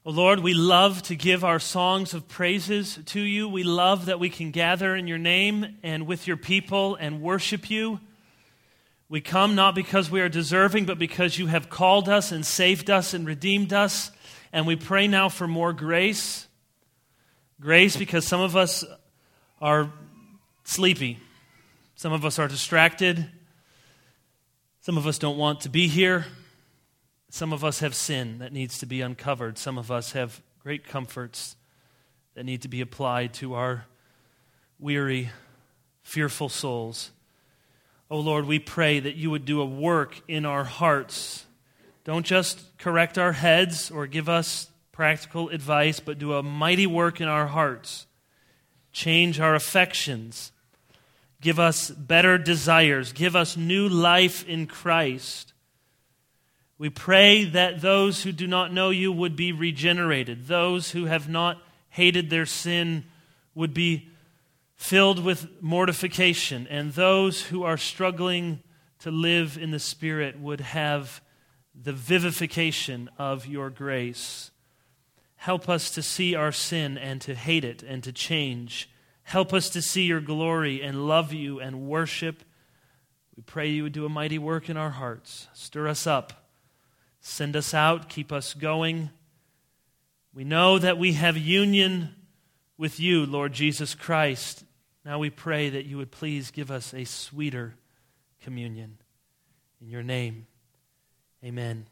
Oh Lord, we love to give our songs of praises to you. We love that we can gather in your name and with your people and worship you. We come not because we are deserving, but because you have called us and saved us and redeemed us. And we pray now for more grace. Grace because some of us are sleepy. Some of us are distracted. Some of us don't want to be here. Some of us have sin that needs to be uncovered. Some of us have great comforts that need to be applied to our weary, fearful souls. Oh Lord, we pray that you would do a work in our hearts. Don't just correct our heads or give us practical advice, but do a mighty work in our hearts. Change our affections. Give us better desires. Give us new life in Christ. We pray that those who do not know you would be regenerated. Those who have not hated their sin would be filled with mortification. And those who are struggling to live in the Spirit would have the vivification of your grace. Help us to see our sin and to hate it and to change. Help us to see your glory and love you and worship. We pray you would do a mighty work in our hearts. Stir us up. Send us out. Keep us going. We know that we have union with you, Lord Jesus Christ. Now we pray that you would please give us a sweeter communion. In your name, amen.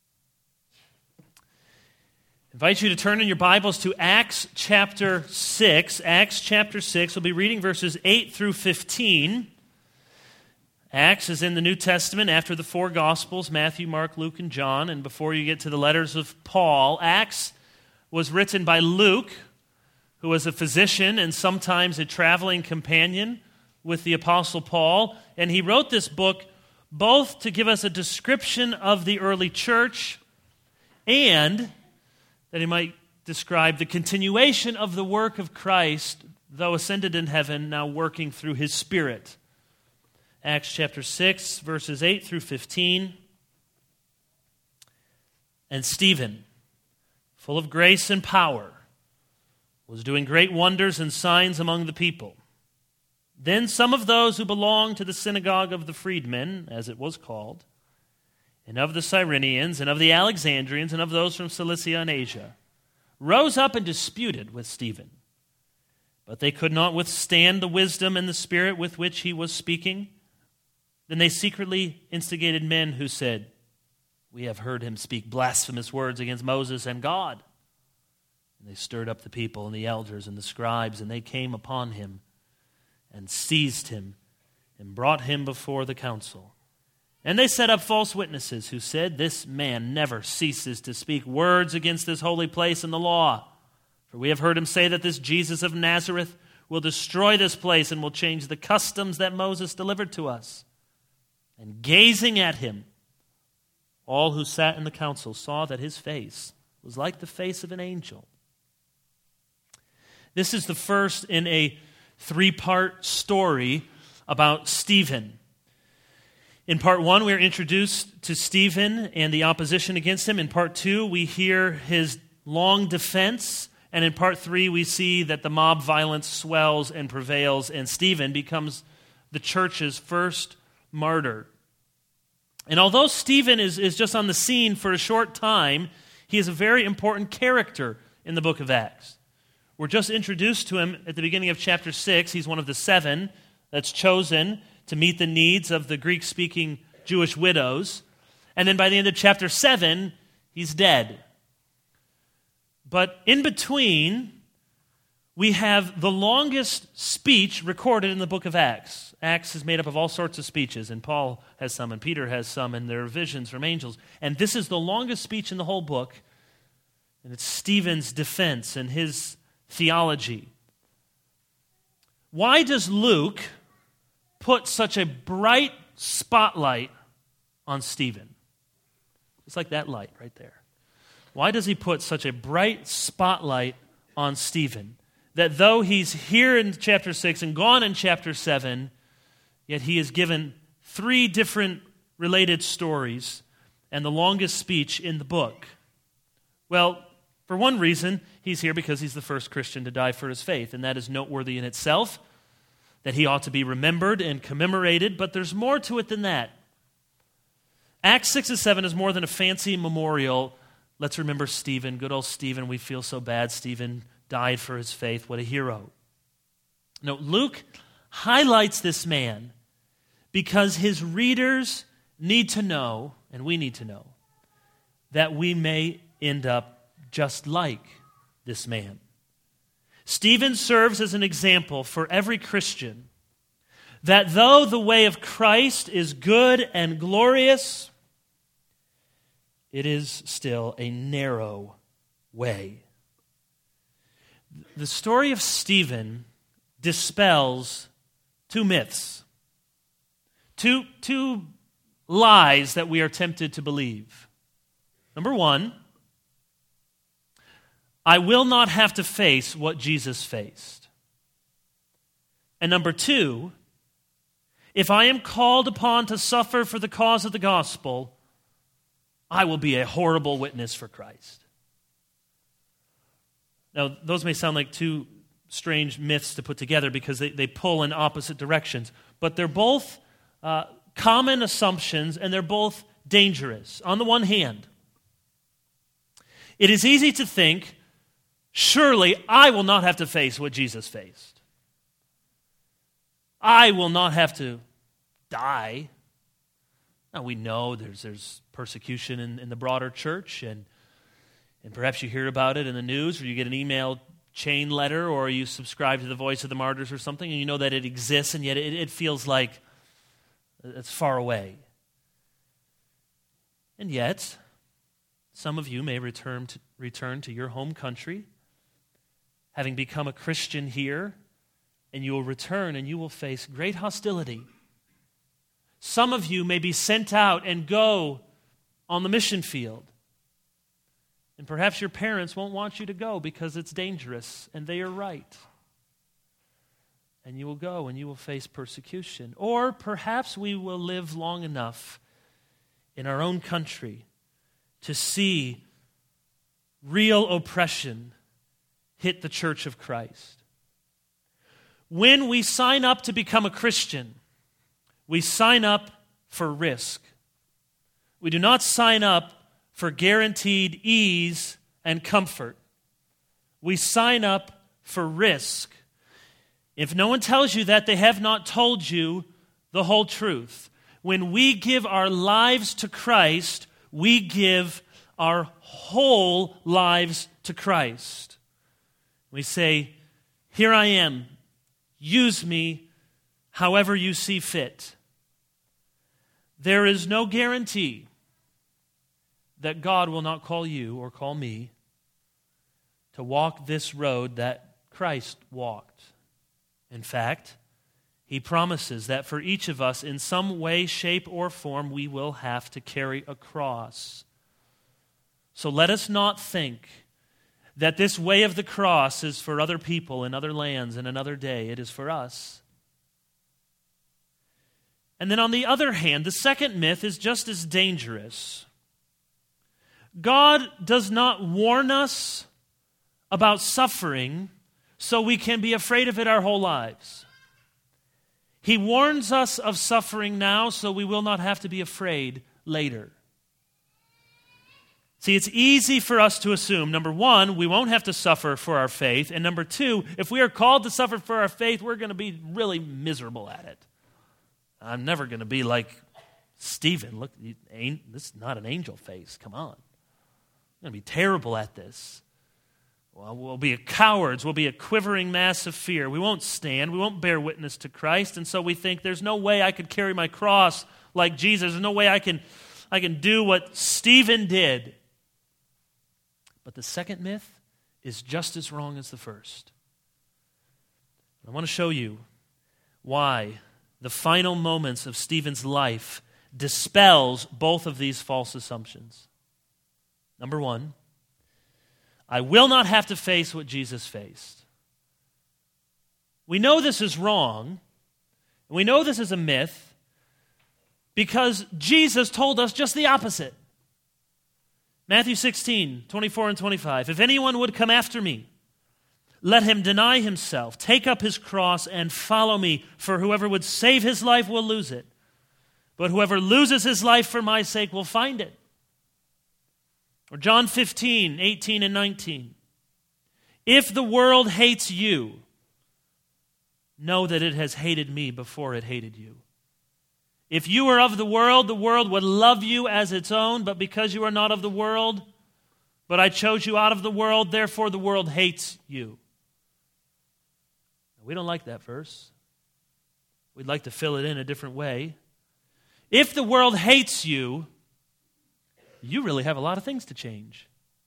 I invite you to turn in your Bibles to Acts chapter 6. Acts chapter 6. We'll be reading verses 8 through 15. Acts is in the New Testament after the four Gospels, Matthew, Mark, Luke, and John. And before you get to the letters of Paul, Acts was written by Luke, who was a physician and sometimes a traveling companion with the Apostle Paul. And he wrote this book both to give us a description of the early church and that he might describe the continuation of the work of Christ, though ascended in heaven, now working through his Spirit. Acts chapter 6, verses 8 through 15. And Stephen, full of grace and power, was doing great wonders and signs among the people. Then some of those who belonged to the synagogue of the freedmen, as it was called, and of the Cyrenians, and of the Alexandrians, and of those from Cilicia and Asia, rose up and disputed with Stephen. But they could not withstand the wisdom and the spirit with which he was speaking. Then they secretly instigated men who said, "We have heard him speak blasphemous words against Moses and God." And they stirred up the people and the elders and the scribes, and they came upon him and seized him and brought him before the council. And they set up false witnesses who said, "This man never ceases to speak words against this holy place and the law. For we have heard him say that this Jesus of Nazareth will destroy this place and will change the customs that Moses delivered to us." And gazing at him, all who sat in the council saw that his face was like the face of an angel. This is the first in a three-part story about Stephen. In part 1, we are introduced to Stephen and the opposition against him. In part 2, we hear his long defense. And in part 3, we see that the mob violence swells and prevails, and Stephen becomes the church's first martyr. And although Stephen is just on the scene for a short time, he is a very important character in the book of Acts. We're just introduced to him at the beginning of chapter 6. He's one of the 7 that's chosen to meet the needs of the Greek-speaking Jewish widows. And then by the end of chapter 7, he's dead. But in between, we have the longest speech recorded in the book of Acts. Acts is made up of all sorts of speeches, and Paul has some, and Peter has some, and there are visions from angels. And this is the longest speech in the whole book, and it's Stephen's defense and his theology. Why does Luke put such a bright spotlight on Stephen? It's like that light right there. Why does he put such a bright spotlight on Stephen? That though he's here in chapter 6 and gone in chapter 7, yet he is given 3 different related stories and the longest speech in the book. Well, For one reason, he's here because he's the first Christian to die for his faith, and that is noteworthy in itself, that he ought to be remembered and commemorated, but there's more to it than that. Acts 6 and 7 is more than a fancy memorial. Let's remember Stephen, good old Stephen. We feel so bad. Stephen died for his faith. What a hero. No, Luke highlights this man because his readers need to know, and we need to know, that we may end up just like this man. Stephen serves as an example for every Christian that though the way of Christ is good and glorious, it is still a narrow way. The story of Stephen dispels two myths, two lies that we are tempted to believe. Number one, I will not have to face what Jesus faced. And number two, if I am called upon to suffer for the cause of the gospel, I will be a horrible witness for Christ. Now, those may sound like two strange myths to put together because they pull in opposite directions, but they're both common assumptions and they're both dangerous. On the one hand, it is easy to think, surely I will not have to face what Jesus faced. I will not have to die. Now we know there's persecution in the broader church, and perhaps you hear about it in the news, or you get an email chain letter, or you subscribe to the Voice of the Martyrs or something, and you know that it exists, and yet it feels like it's far away. And yet, some of you may return to your home country, having become a Christian here, and you will return and you will face great hostility. Some of you may be sent out and go on the mission field. And perhaps your parents won't want you to go because it's dangerous, and they are right. And you will go and you will face persecution. Or perhaps we will live long enough in our own country to see real oppression hit the Church of Christ. When we sign up to become a Christian, we sign up for risk. We do not sign up for guaranteed ease and comfort. We sign up for risk. If no one tells you that, they have not told you the whole truth. When we give our lives to Christ, we give our whole lives to Christ. We say, here I am, use me however you see fit. There is no guarantee that God will not call you or call me to walk this road that Christ walked. In fact, He promises that for each of us, in some way, shape, or form, we will have to carry a cross. So let us not think that this way of the cross is for other people in other lands in another day. It is for us. And then on the other hand, the second myth is just as dangerous. God does not warn us about suffering so we can be afraid of it our whole lives. He warns us of suffering now so we will not have to be afraid later. See, it's easy for us to assume, number one, we won't have to suffer for our faith, and number two, if we are called to suffer for our faith, we're going to be really miserable at it. I'm never going to be like Stephen. Look, this is not an angel face. Come on. I'm going to be terrible at this. Well, we'll be cowards. We'll be a quivering mass of fear. We won't stand. We won't bear witness to Christ. And so we think there's no way I could carry my cross like Jesus. There's no way I can do what Stephen did. But the second myth is just as wrong as the first. I want to show you why the final moments of Stephen's life dispels both of these false assumptions. Number one, I will not have to face what Jesus faced. We know this is wrong, and we know this is a myth, because Jesus told us just the opposite. Matthew 16, 24 and 25. If anyone would come after me, let him deny himself, take up his cross, and follow me. For whoever would save his life will lose it. But whoever loses his life for my sake will find it. Or John 15, 18 and 19. If the world hates you, know that it has hated me before it hated you. If you were of the world would love you as its own, but because you are not of the world, but I chose you out of the world, therefore the world hates you. We don't like that verse. We'd like to fill it in a different way. If the world hates you, you really have a lot of things to change.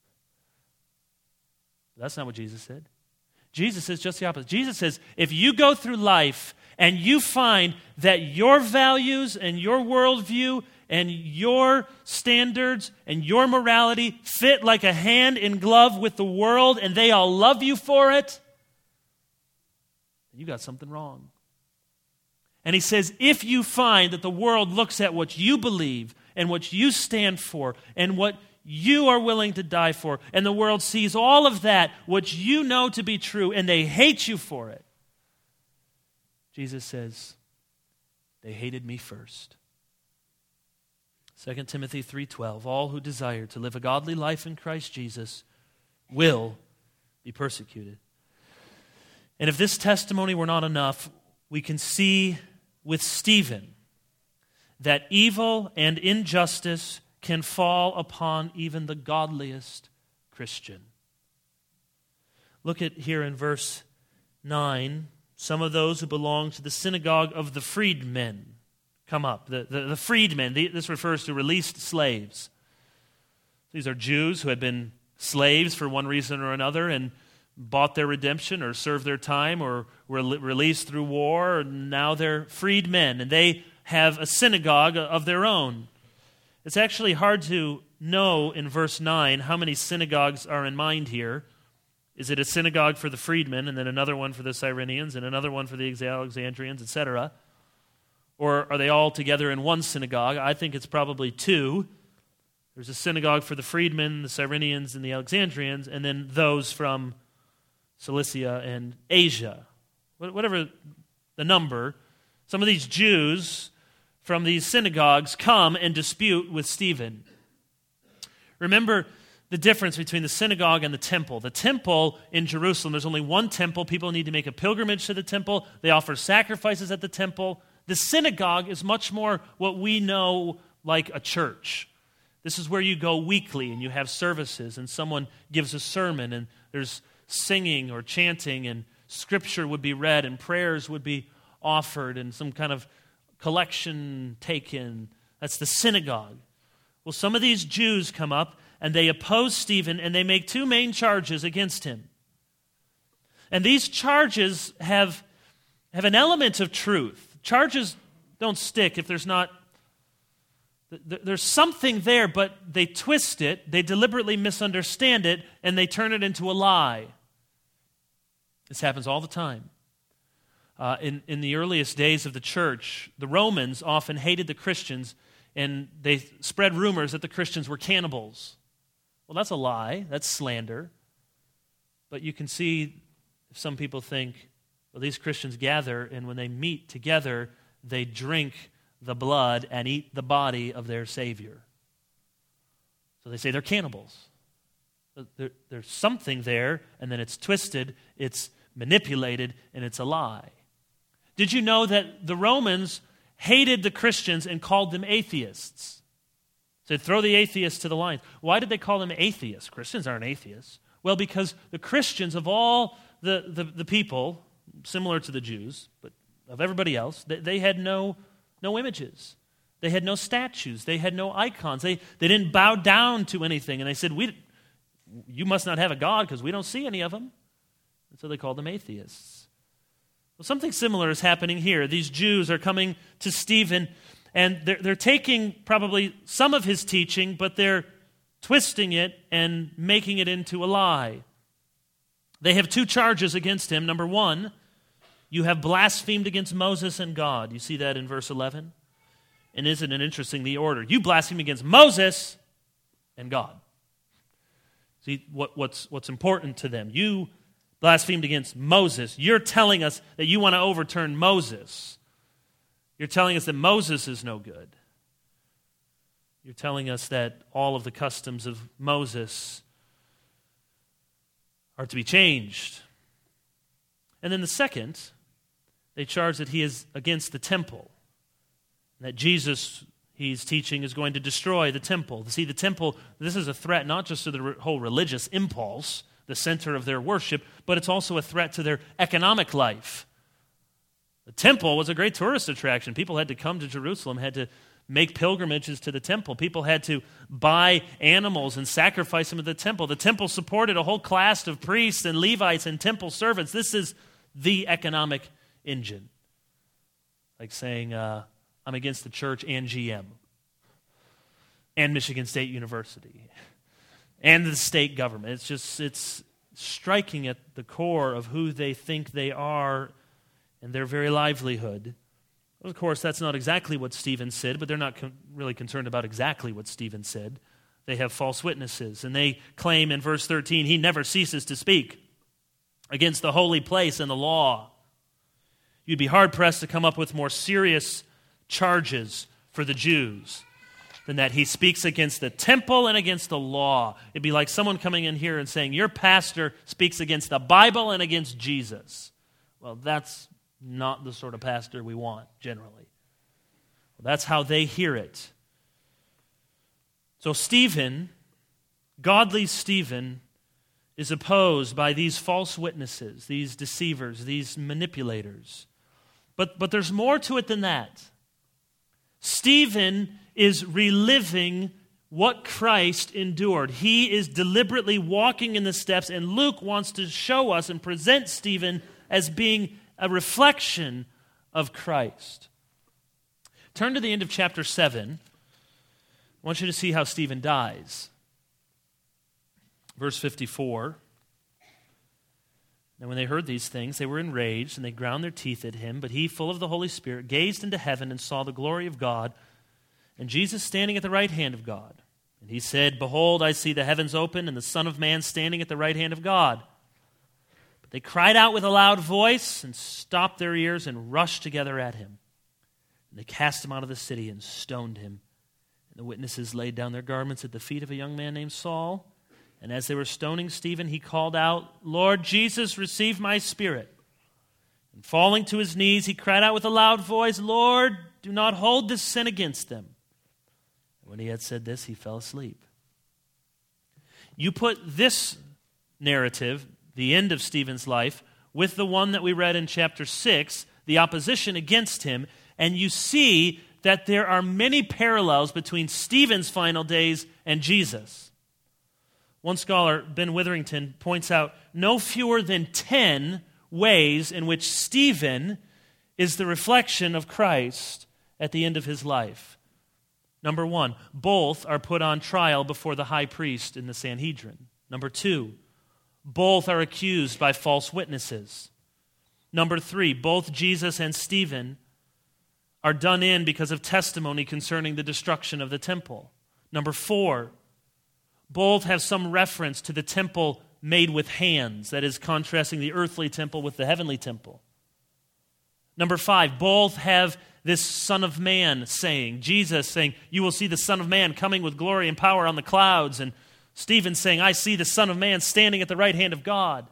That's not what Jesus said. Jesus says just the opposite. Jesus says, if you go through life and you find that your values and your worldview and your standards and your morality fit like a hand in glove with the world and they all love you for it, you got something wrong. And he says, if you find that the world looks at what you believe and what you stand for and what you are willing to die for, and the world sees all of that, what you know to be true, and they hate you for it, Jesus says, they hated me first. 2 Timothy 3:12, all who desire to live a godly life in Christ Jesus will be persecuted. And if this testimony were not enough, we can see with Stephen that evil and injustice can fall upon even the godliest Christian. Look at here in verse 9. Some of those who belong to the synagogue of the freedmen come up. The freedmen, this refers to released slaves. These are Jews who had been slaves for one reason or another and bought their redemption or served their time or were released through war, and now they're freedmen, and they have a synagogue of their own. It's actually hard to know in verse 9 how many synagogues are in mind here. Is it a synagogue for the freedmen and then another one for the Cyrenians and another one for the Alexandrians, etc.? Or are they all together in one synagogue? I think it's probably two. There's a synagogue for the freedmen, the Cyrenians, and the Alexandrians, and then those from Cilicia and Asia. Whatever the number, some of these Jews from these synagogues come and dispute with Stephen. Remember the difference between the synagogue and the temple. The temple in Jerusalem, there's only one temple. People need to make a pilgrimage to the temple. They offer sacrifices at the temple. The synagogue is much more what we know like a church. This is where you go weekly and you have services and someone gives a sermon and there's singing or chanting and scripture would be read and prayers would be offered and some kind of collection taken. That's the synagogue. Well, some of these Jews come up and they oppose Stephen and they make two main charges against him. And these charges have an element of truth. Charges don't stick if there's something there, but they twist it, they deliberately misunderstand it, and they turn it into a lie. This happens all the time. In the earliest days of the church, the Romans often hated the Christians, and they spread rumors that the Christians were cannibals. Well, that's a lie. That's slander. But you can see some people think, well, these Christians gather, and when they meet together, they drink the blood and eat the body of their Savior. So they say they're cannibals. There's something there, and then it's twisted, it's manipulated, and it's a lie. Did you know that the Romans hated the Christians and called them atheists? Said, throw the atheists to the lions. Why did they call them atheists? Christians aren't atheists. Well, because the Christians of all the people, similar to the Jews, but of everybody else, they had no images. They had no statues. They had no icons. They didn't bow down to anything. And they said, you must not have a God because we don't see any of them. And so they called them atheists. Well, something similar is happening here. These Jews are coming to Stephen, and they're taking probably some of his teaching, but they're twisting it and making it into a lie. They have two charges against him. Number one, you have blasphemed against Moses and God. You see that in verse 11? And isn't it interesting, the order? You blaspheme against Moses and God. See, what's important to them. You blasphemed against Moses. You're telling us that you want to overturn Moses. You're telling us that Moses is no good. You're telling us that all of the customs of Moses are to be changed. And then the second, they charge that he is against the temple. That Jesus, he's teaching, is going to destroy the temple. See, the temple, this is a threat not just to the whole religious impulse, the center of their worship, but it's also a threat to their economic life. The temple was a great tourist attraction. People had to come to Jerusalem, had to make pilgrimages to the temple. People had to buy animals and sacrifice them at the temple. The temple supported a whole class of priests and Levites and temple servants. This is the economic engine. Like saying, I'm against the church and GM and Michigan State University and the state government. It's striking at the core of who they think they are and their very livelihood. Of course, that's not exactly what Stephen said, but they're not really concerned about exactly what Stephen said. They have false witnesses, and they claim in verse 13, he never ceases to speak against the holy place and the law. You'd be hard-pressed to come up with more serious charges for the Jews than that he speaks against the temple and against the law. It'd be like someone coming in here and saying, your pastor speaks against the Bible and against Jesus. Well, that's not the sort of pastor we want, generally. Well, that's how they hear it. So Stephen, godly Stephen, is opposed by these false witnesses, these deceivers, these manipulators. But there's more to it than that. Stephen is reliving what Christ endured. He is deliberately walking in the steps, and Luke wants to show us and present Stephen as being a reflection of Christ. Turn to the end of chapter 7. I want you to see how Stephen dies. Verse 54. And when they heard these things, they were enraged, and they ground their teeth at him. But he, full of the Holy Spirit, gazed into heaven and saw the glory of God, and Jesus standing at the right hand of God. And he said, behold, I see the heavens open, and the Son of Man standing at the right hand of God. But they cried out with a loud voice, and stopped their ears, and rushed together at him. And they cast him out of the city, and stoned him. And the witnesses laid down their garments at the feet of a young man named Saul. And as they were stoning Stephen, he called out, Lord Jesus, receive my spirit. And falling to his knees, he cried out with a loud voice, Lord, do not hold this sin against them. And when he had said this, he fell asleep. You put this narrative, the end of Stephen's life, with the one that we read in chapter 6, the opposition against him, and you see that there are many parallels between Stephen's final days and Jesus. One scholar, Ben Witherington, points out no fewer than 10 ways in which Stephen is the reflection of Christ at the end of his life. Number 1, both are put on trial before the high priest in the Sanhedrin. Number 2, both are accused by false witnesses. Number 3, both Jesus and Stephen are done in because of testimony concerning the destruction of the temple. Number 4, both have some reference to the temple made with hands, that is, contrasting the earthly temple with the heavenly temple. Number 5, both have this Son of Man saying, Jesus saying, you will see the Son of Man coming with glory and power on the clouds, and Stephen saying, I see the Son of Man standing at the right hand of God.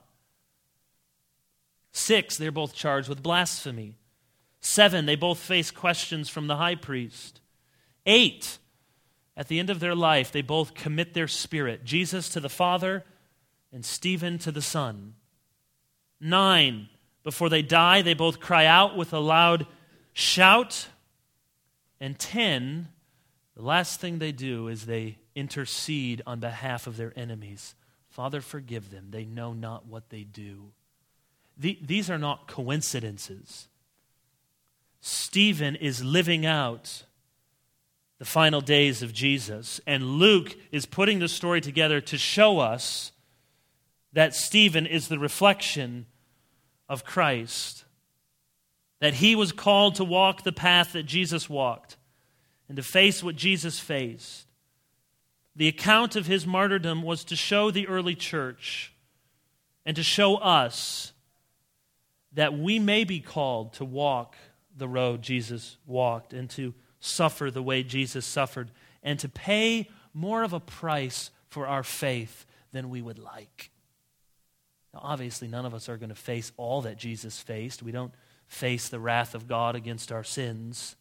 6, they're both charged with blasphemy. 7, they both face questions from the high priest. 8, at the end of their life, they both commit their spirit, Jesus to the Father and Stephen to the Son. 9, before they die, they both cry out with a loud shout. And 10, the last thing they do is they intercede on behalf of their enemies. Father, forgive them. They know not what they do. These are not coincidences. Stephen is living out the final days of Jesus, and Luke is putting the story together to show us that Stephen is the reflection of Christ, that he was called to walk the path that Jesus walked and to face what Jesus faced. the account of his martyrdom was to show the early church and to show us that we may be called to walk the road Jesus walked and to suffer the way Jesus suffered and to pay more of a price for our faith than we would like. Now, obviously, none of us are going to face all that Jesus faced. We don't face the wrath of God against our sins.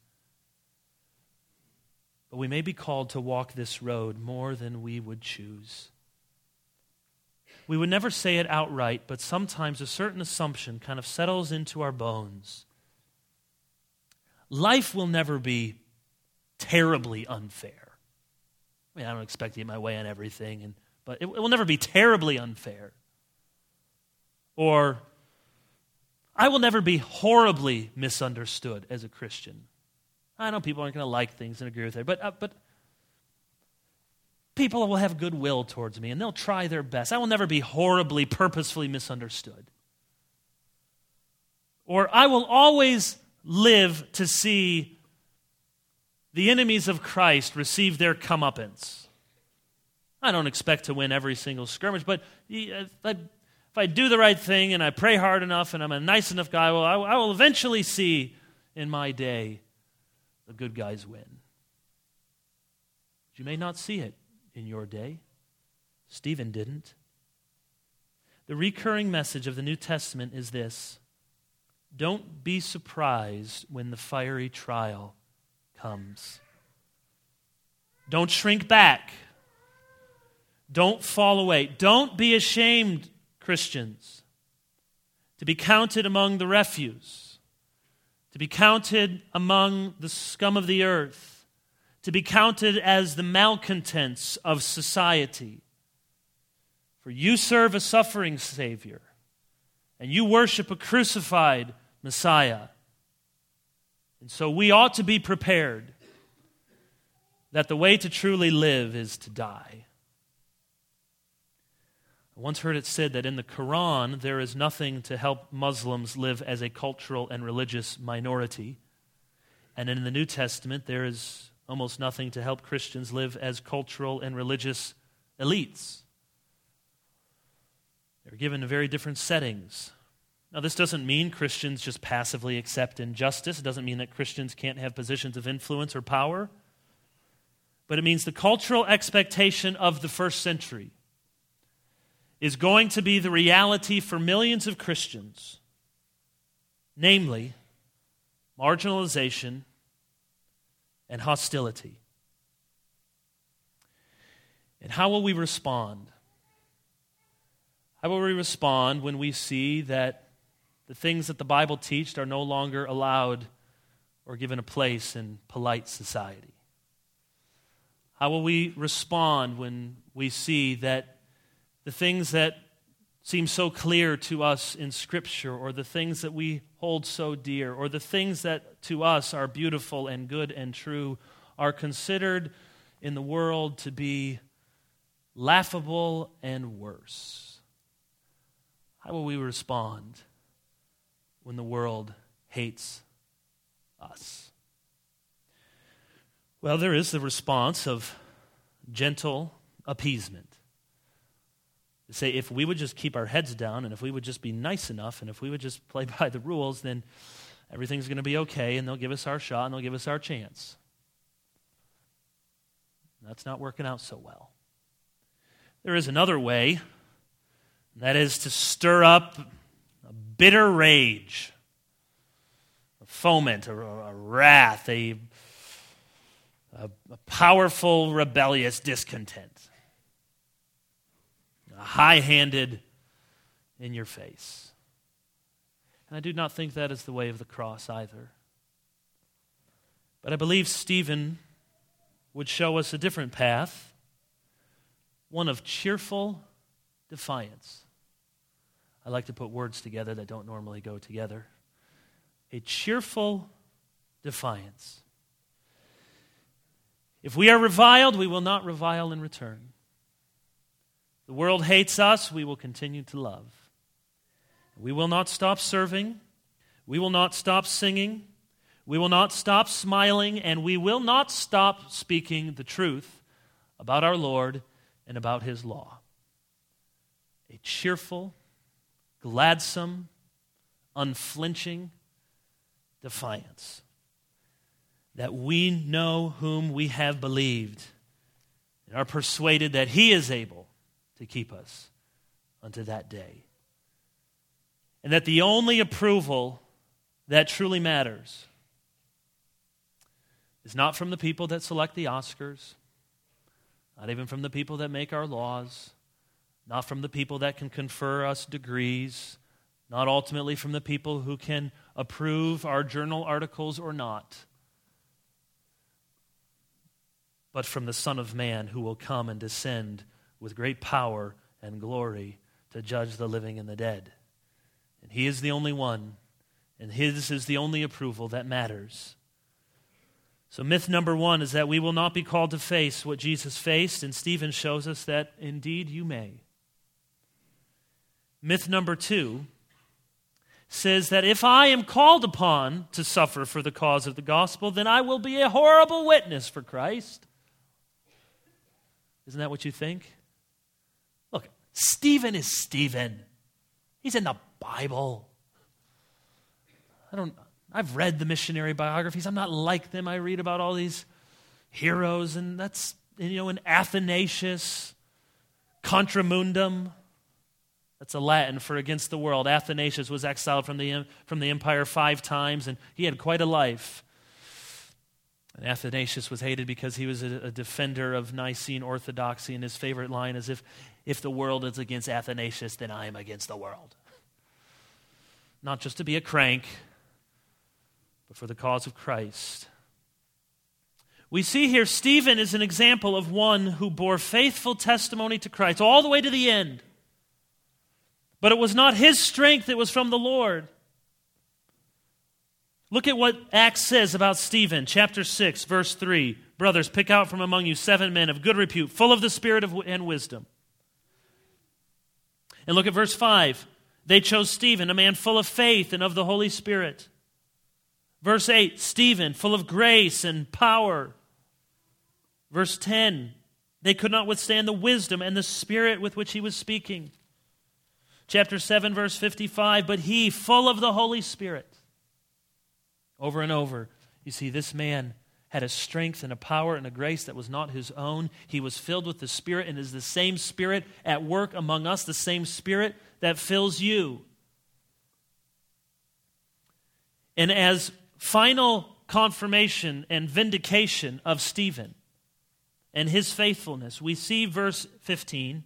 But we may be called to walk this road more than we would choose. We would never say it outright, but sometimes a certain assumption kind of settles into our bones. Life will never be terribly unfair. I mean, I don't expect to get my way on everything, but it will never be terribly unfair. Or, I will never be horribly misunderstood as a Christian. I know people aren't going to like things and agree with it, but people will have goodwill towards me, and they'll try their best. I will never be horribly, purposefully misunderstood. Or, I will always live to see the enemies of Christ receive their comeuppance. I don't expect to win every single skirmish, but if I do the right thing and I pray hard enough and I'm a nice enough guy, well, I will eventually see in my day the good guys win. But you may not see it in your day. Stephen didn't. The recurring message of the New Testament is this: don't be surprised when the fiery trial comes. Don't shrink back. Don't fall away. Don't be ashamed, Christians, to be counted among the refuse, to be counted among the scum of the earth, to be counted as the malcontents of society. For you serve a suffering Savior, and you worship a crucified Messiah. And so we ought to be prepared that the way to truly live is to die. I once heard it said that in the Quran there is nothing to help Muslims live as a cultural and religious minority. And in the New Testament there is almost nothing to help Christians live as cultural and religious elites. They're given very different settings. Now, this doesn't mean Christians just passively accept injustice. It doesn't mean that Christians can't have positions of influence or power. But it means the cultural expectation of the first century is going to be the reality for millions of Christians, namely marginalization and hostility. And how will we respond? How will we respond when we see that the things that the Bible teaches are no longer allowed or given a place in polite society? How will we respond when we see that the things that seem so clear to us in Scripture, or the things that we hold so dear, or the things that to us are beautiful and good and true, are considered in the world to be laughable and worse? How will we respond when the world hates us? Well, there is the response of gentle appeasement. To say, if we would just keep our heads down, and if we would just be nice enough, and if we would just play by the rules, then everything's going to be okay, and they'll give us our shot, and they'll give us our chance. That's not working out so well. There is another way, and that is to stir up a bitter rage, a foment, a wrath, a powerful, rebellious discontent. High-handed in your face. And I do not think that is the way of the cross either. But I believe Stephen would show us a different path, one of cheerful defiance. I like to put words together that don't normally go together. A cheerful defiance. If we are reviled, we will not revile in return. The world hates us, we will continue to love. We will not stop serving. We will not stop singing. We will not stop smiling, and we will not stop speaking the truth about our Lord and about his law. A cheerful, gladsome, unflinching defiance that we know whom we have believed and are persuaded that he is able to keep us unto that day. And that the only approval that truly matters is not from the people that select the Oscars, not even from the people that make our laws, not from the people that can confer us degrees, not ultimately from the people who can approve our journal articles or not, but from the Son of Man who will come and descend with great power and glory to judge the living and the dead. And he is the only one, and his is the only approval that matters. So myth number one is that we will not be called to face what Jesus faced, and Stephen shows us that indeed you may. Myth number two says that if I am called upon to suffer for the cause of the gospel, then I will be a horrible witness for Christ. Isn't that what you think? Look, Stephen is Stephen. He's in the Bible. I've read the missionary biographies. I'm not like them. I read about all these heroes, and that's, in Athanasius, Contra Mundum. That's a Latin for against the world. Athanasius was exiled from the empire 5 times, and he had quite a life. And Athanasius was hated because he was a defender of Nicene orthodoxy, and his favorite line is, if the world is against Athanasius, then I am against the world. Not just to be a crank, but for the cause of Christ. We see here Stephen is an example of one who bore faithful testimony to Christ all the way to the end. But it was not his strength, it was from the Lord. Look at what Acts says about Stephen, chapter 6, verse 3. Brothers, pick out from among you 7 men of good repute, full of the Spirit and wisdom. And look at verse 5. They chose Stephen, a man full of faith and of the Holy Spirit. Verse 8, Stephen, full of grace and power. Verse 10, they could not withstand the wisdom and the spirit with which he was speaking. Chapter 7, verse 55, but he, full of the Holy Spirit. Over and over, you see this man had a strength and a power and a grace that was not his own. He was filled with the Spirit, and is the same Spirit at work among us, the same Spirit that fills you. And as final confirmation and vindication of Stephen and his faithfulness, we see verse 15,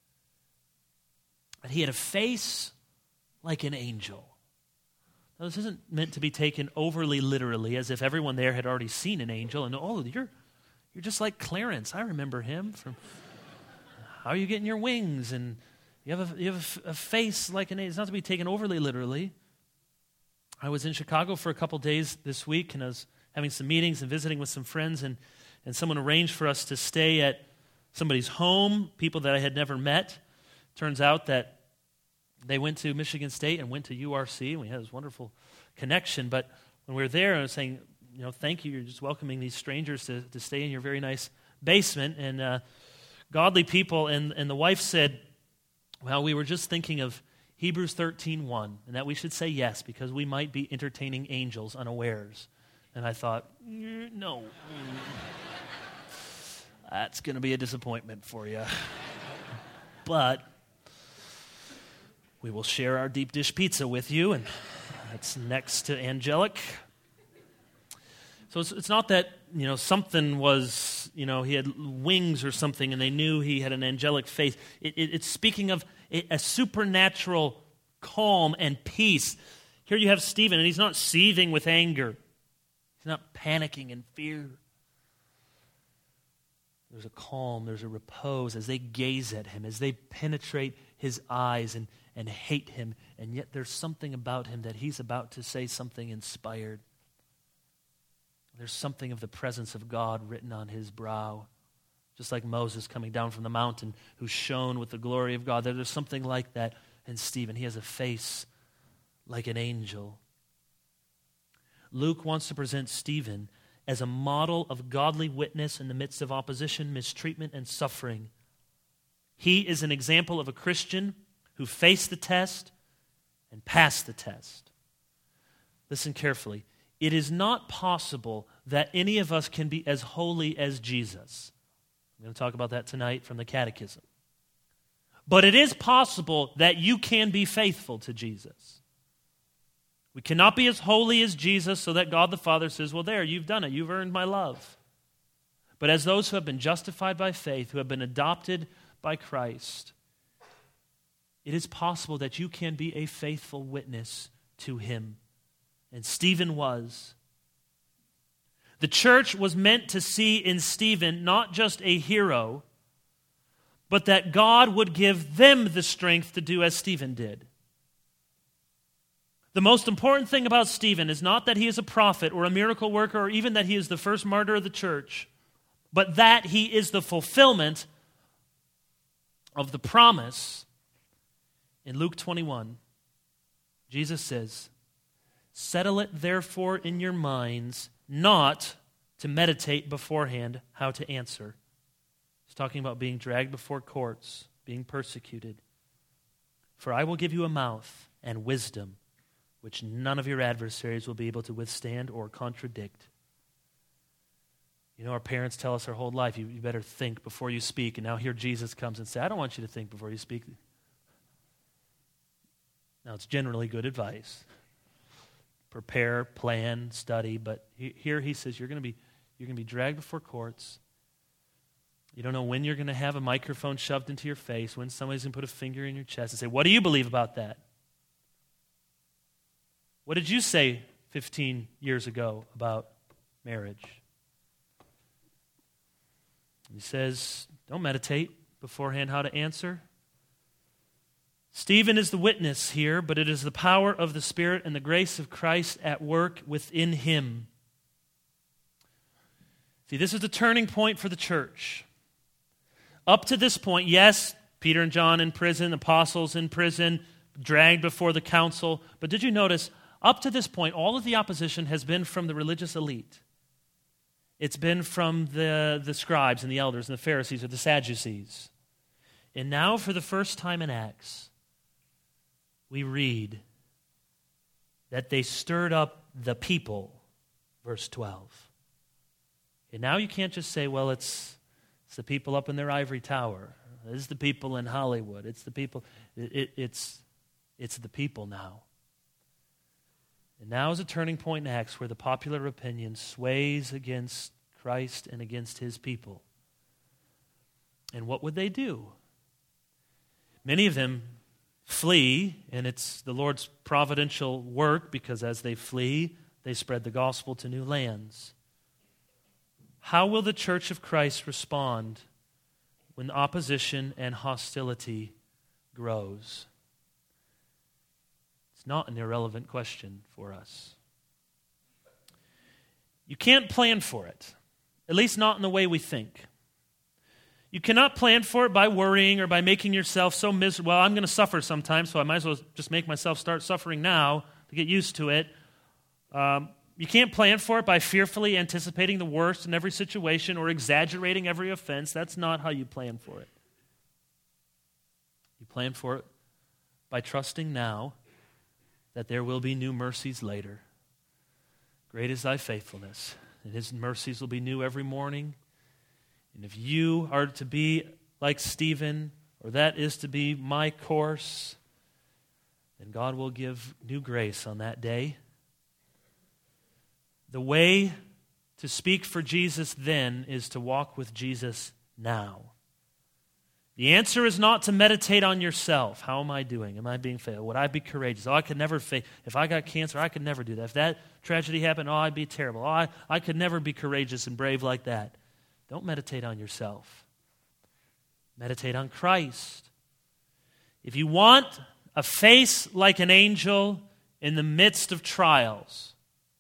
that he had a face like an angel. Now, this isn't meant to be taken overly literally, as if everyone there had already seen an angel, and you're just like Clarence. I remember him from how are you getting your wings, and you have a face like an angel. It's not to be taken overly literally. I was in Chicago for a couple days this week, and I was having some meetings and visiting with some friends, and someone arranged for us to stay at somebody's home, people that I had never met. Turns out that they went to Michigan State and went to URC, and we had this wonderful connection. But when we were there, I was saying, thank you. You're just welcoming these strangers to stay in your very nice basement. And godly people, and the wife said, well, we were just thinking of Hebrews 13:1, and that we should say yes because we might be entertaining angels unawares. And I thought, no. That's going to be a disappointment for you. But we will share our deep dish pizza with you, and that's next to angelic. So it's not that, something was, he had wings or something and they knew he had an angelic face. It's speaking of a supernatural calm and peace. Here you have Stephen, and he's not seething with anger. He's not panicking in fear. There's a calm, there's a repose as they gaze at him, as they penetrate his eyes and hate him, and yet there's something about him that he's about to say something inspired. There's something of the presence of God written on his brow, just like Moses coming down from the mountain who shone with the glory of God. There's something like that in Stephen. He has a face like an angel. Luke wants to present Stephen as a model of godly witness in the midst of opposition, mistreatment, and suffering. He is an example of a Christian who faced the test and passed the test. Listen carefully. It is not possible that any of us can be as holy as Jesus. I'm going to talk about that tonight from the Catechism. But it is possible that you can be faithful to Jesus. We cannot be as holy as Jesus so that God the Father says, well, there, you've done it. You've earned my love. But as those who have been justified by faith, who have been adopted by Christ, it is possible that you can be a faithful witness to Him. And Stephen was. The church was meant to see in Stephen not just a hero, but that God would give them the strength to do as Stephen did. The most important thing about Stephen is not that he is a prophet or a miracle worker or even that he is the first martyr of the church, but that he is the fulfillment of the promise. In Luke 21, Jesus says, "Settle it therefore in your minds not to meditate beforehand how to answer." He's talking about being dragged before courts, being persecuted. "For I will give you a mouth and wisdom which none of your adversaries will be able to withstand or contradict." You know, our parents tell us our whole life, you better think before you speak. And now here Jesus comes and says, I don't want you to think before you speak. Now, it's generally good advice. Prepare, plan, study. But here he says, you're going to be dragged before courts. You don't know when you're going to have a microphone shoved into your face, when somebody's going to put a finger in your chest and say, what do you believe about that? What did you say 15 years ago about marriage? He says, don't meditate beforehand how to answer. Stephen is the witness here, but it is the power of the Spirit and the grace of Christ at work within him. See, this is the turning point for the church. Up to this point, yes, Peter and John in prison, apostles in prison, dragged before the council. But did you notice, up to this point, all of the opposition has been from the religious elite. It's been from the scribes and the elders and the Pharisees or the Sadducees. And now, for the first time in Acts, we read that they stirred up the people, verse 12. And now you can't just say, well, it's the people up in their ivory tower. It's the people in Hollywood. It's the people. It's the people now. And now is a turning point in Acts where the popular opinion sways against Christ and against his people. And what would they do? Many of them flee, and it's the Lord's providential work because as they flee, they spread the gospel to new lands. How will the church of Christ respond when opposition and hostility grows? It's not an irrelevant question for us. You can't plan for it, at least not in the way we think. You cannot plan for it by worrying or by making yourself so miserable. Well, I'm going to suffer sometimes, so I might as well just make myself start suffering now to get used to it. You can't plan for it by fearfully anticipating the worst in every situation or exaggerating every offense. That's not how you plan for it. You plan for it by trusting now that there will be new mercies later. Great is thy faithfulness, and his mercies will be new every morning. And if you are to be like Stephen, or that is to be my course, then God will give new grace on that day. The way to speak for Jesus then is to walk with Jesus now. The answer is not to meditate on yourself. How am I doing? Am I being faithful? Would I be courageous? Oh, I could never fail. If I got cancer, I could never do that. If that tragedy happened, oh, I'd be terrible. Oh, I could never be courageous and brave like that. Don't meditate on yourself. Meditate on Christ. If you want a face like an angel in the midst of trials,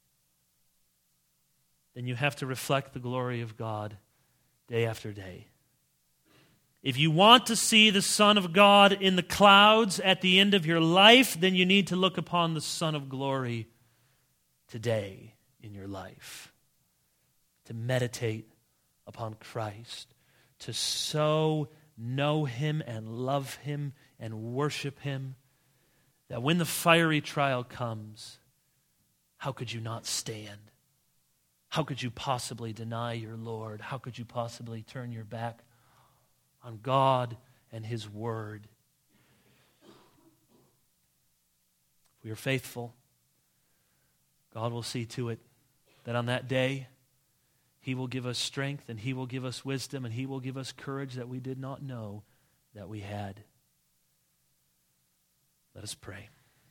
then you have to reflect the glory of God day after day. If you want to see the Son of God in the clouds at the end of your life, then you need to look upon the Son of Glory today in your life. to meditate upon Christ, to so know him and love him and worship him, that when the fiery trial comes, how could you not stand? How could you possibly deny your Lord? How could you possibly turn your back on God and his word? If we are faithful, God will see to it that on that day, he will give us strength and he will give us wisdom and he will give us courage that we did not know that we had. Let us pray.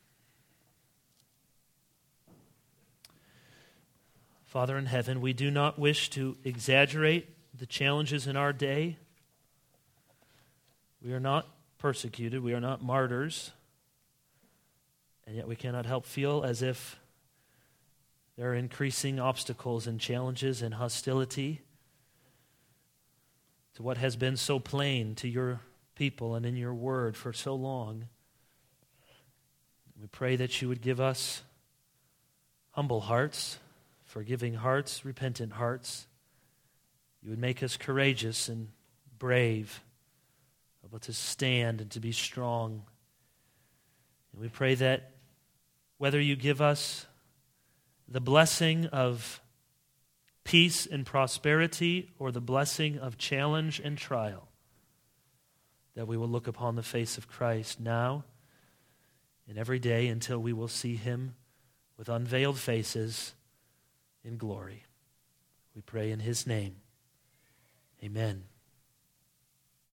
Father in heaven, we do not wish to exaggerate the challenges in our day. We are not persecuted, we are not martyrs, and yet we cannot help feel as if there are increasing obstacles and challenges and hostility to what has been so plain to your people and in your word for so long. We pray that you would give us humble hearts, forgiving hearts, repentant hearts. You would make us courageous and brave, able to stand and to be strong. And we pray that whether you give us the blessing of peace and prosperity or the blessing of challenge and trial, that we will look upon the face of Christ now and every day until we will see him with unveiled faces in glory. We pray in his name. Amen.